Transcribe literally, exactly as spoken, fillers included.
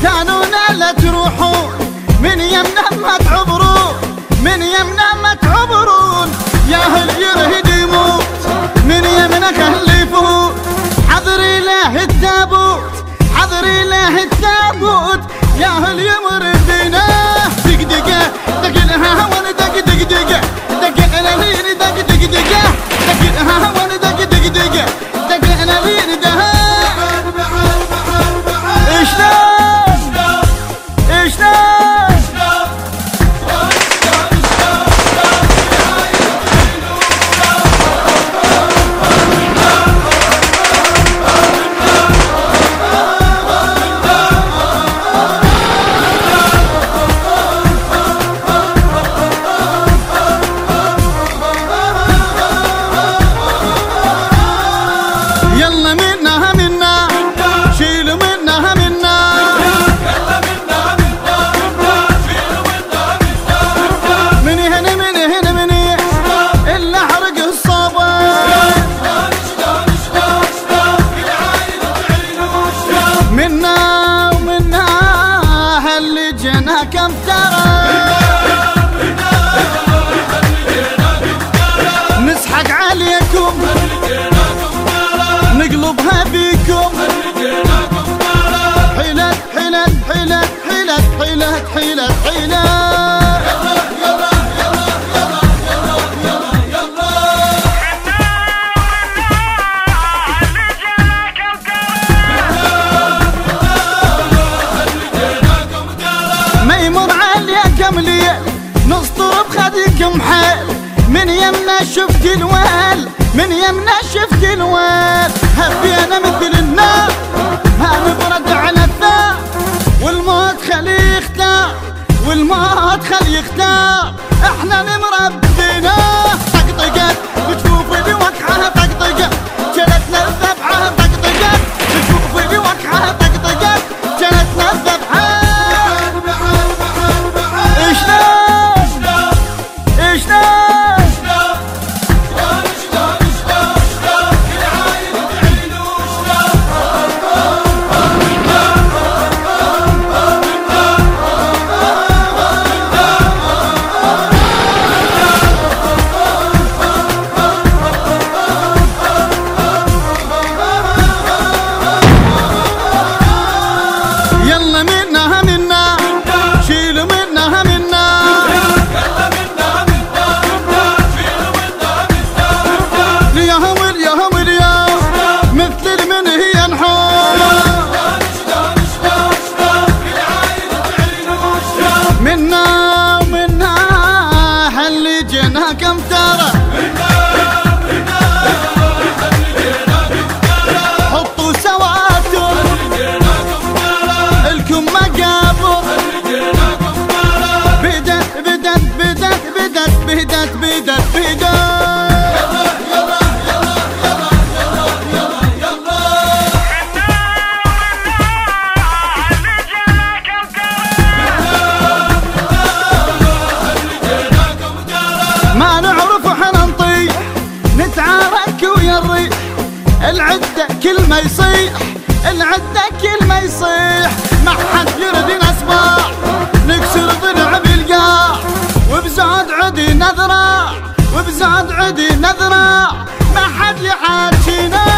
كانونا لا تروحون من يمنا ما تعبرون، من يمنا ما تعبرون. يا هل يرهد يموت من يمنا خلي يفوت. حضري له التابوت، حضري له التابوت. يا هل يمر بينا دقدقه دقلها وانا دق دقدقه دقنا لين دق دقدقه دقلها وانا دق دقدقه دقنا لين دها. اشتاق اشتاق يلا منها منا شيلوا منها منا. يلا منها منا شيلوا منها منا. من هنا من هنا من هنا إلا حرق الصابة. منا ومنا هاللي جنا كم ترى. نسحق عليكم نقلبها بيكم. حيلت حيلت حيلت حيلت حيلت حيلت حيلت. ما يمر عليكم ليل نسطر بخدكم حيل. من يمنا شفت الويل، من يمنا شفت الويل. هبينا مثل النار هنبرد على الثار. والموت خليه يختار، والموت خليه يختار. احنا نمربينا طقطقت بتشوف اللي وقعها طقطقت. جلتنا الذبحة طقطقت بتشوف اللي وقعها طقطقت. جلتنا الذبحة. اشتاق اشتاق منا ومنا هاللي جينا كم ترى. حطوا سواتر الكم مقابر. بدت بدت بدت بدت بدت بدت بدت. ما نعرف احنا نطيح نتعارك ويا الريح. العدة كل ما يصيح، العدة كل ما يصيح. ما حد يردنا صباح نكسر ضلع بالقاع. وبزاد عدي نذرة، وبزاد عدي نذرة. ما حد يحاكينا.